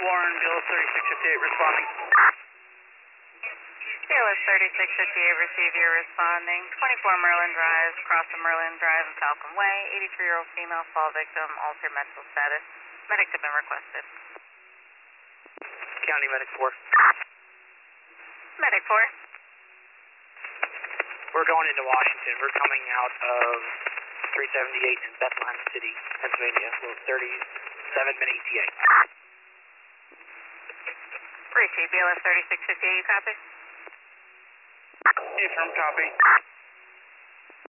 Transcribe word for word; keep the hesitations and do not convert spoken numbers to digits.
Warren, B L S thirty-six fifty-eight responding. B L S thirty-six fifty-eight, receive you responding. twenty-four Merlin Drive, cross the Merlin Drive and Falcon Way. eighty-three-year-old female fall victim, altered mental status. Medics have been requested. County Medic four. Medic four. We're going into Washington. We're coming out of three seventy-eight in Bethlehem City, Pennsylvania. We're thirty-seven minute E T A. Receive B L S thirty-six fifty-eight, you copy? Affirm, copy.